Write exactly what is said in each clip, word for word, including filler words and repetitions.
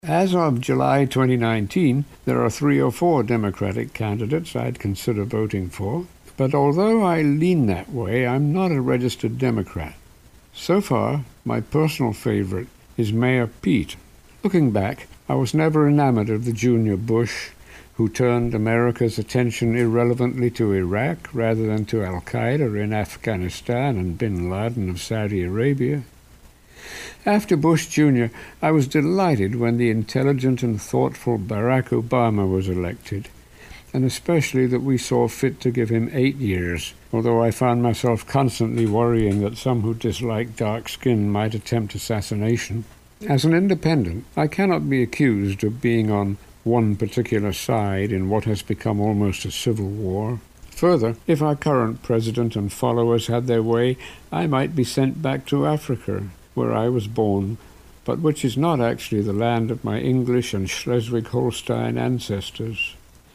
As of July twenty nineteen, there are three or four Democratic candidates I'd consider voting for, but although I lean that way, I'm not a registered Democrat. So far, my personal favorite is Mayor Pete. Looking back, I was never enamored of the Junior Bush, who turned America's attention irrelevantly to Iraq rather than to Al-Qaeda in Afghanistan and bin Laden of Saudi Arabia. After Bush Junior, I was delighted when the intelligent and thoughtful Barack Obama was elected, and especially that we saw fit to give him eight years, although I found myself constantly worrying that some who disliked dark skin might attempt assassination. As an independent, I cannot be accused of being on one particular side in what has become almost a civil war. Further, if our current president and followers had their way, I might be sent back to Africa, where I was born, but which is not actually the land of my English and Schleswig-Holstein ancestors.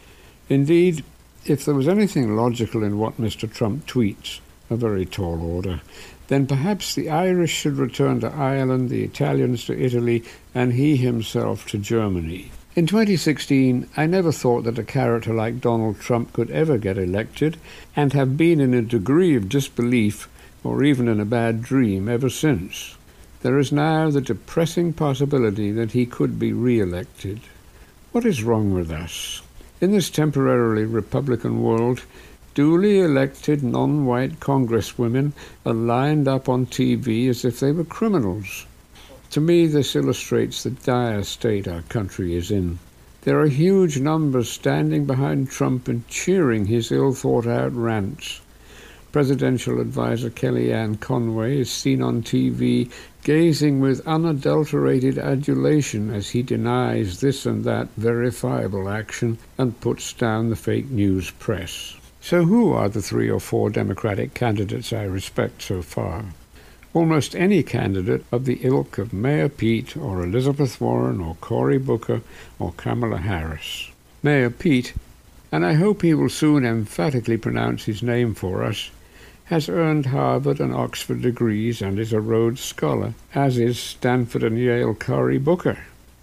Indeed, if there was anything logical in what Mister Trump tweets, a very tall order, then perhaps the Irish should return to Ireland, the Italians to Italy, and he himself to Germany. In twenty sixteen, I never thought that a character like Donald Trump could ever get elected, and have been in a degree of disbelief, or even in a bad dream, ever since. There is now the depressing possibility that he could be re-elected. What is wrong with us? In this temporarily Republican world, duly elected non-white congresswomen are lined up on T V as if they were criminals. To me, this illustrates the dire state our country is in. There are huge numbers standing behind Trump and cheering his ill-thought-out rants. Presidential advisor Kellyanne Conway is seen on T V gazing with unadulterated adulation as he denies this and that verifiable action and puts down the fake news press. So who are the three or four Democratic candidates I respect so far? Almost any candidate of the ilk of Mayor Pete or Elizabeth Warren or Cory Booker or Kamala Harris. Mayor Pete, and I hope he will soon emphatically pronounce his name for us, has earned Harvard and Oxford degrees and is a Rhodes Scholar, as is Stanford and Yale Cory Booker.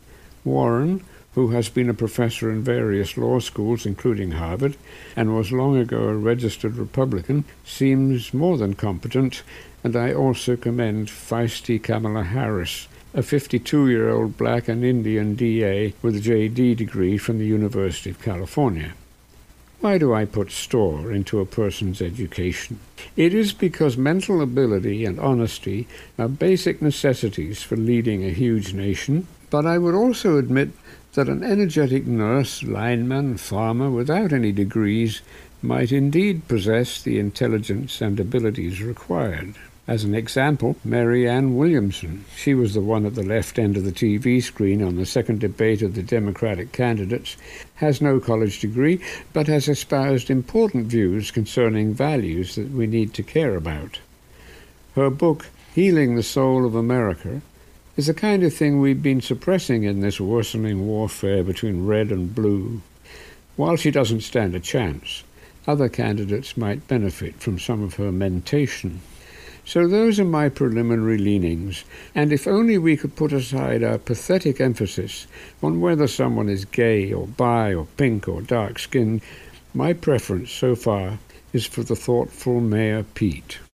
Warren, who has been a professor in various law schools, including Harvard, and was long ago a registered Republican, seems more than competent, and I also commend feisty Kamala Harris, a fifty-two-year-old black and Indian D A with a J D degree from the University of California. Why do I put store into a person's education? It is because mental ability and honesty are basic necessities for leading a huge nation, but I would also admit that an energetic nurse, lineman, farmer without any degrees might indeed possess the intelligence and abilities required. As an example, Mary Ann Williamson. She was the one at the left end of the T V screen on the second debate of the Democratic candidates, has no college degree, but has espoused important views concerning values that we need to care about. Her book, Healing the Soul of America, is the kind of thing we've been suppressing in this worsening warfare between red and blue. While she doesn't stand a chance, other candidates might benefit from some of her mentation. So those are my preliminary leanings, and if only we could put aside our pathetic emphasis on whether someone is gay or bi or pink or dark-skinned, my preference so far is for the thoughtful Mayor Pete.